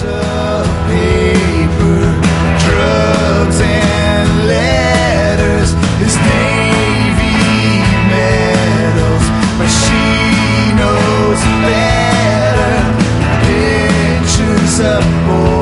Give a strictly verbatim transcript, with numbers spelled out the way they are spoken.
of paper, drugs and letters, his Navy medals, but she knows better. Pictures of boys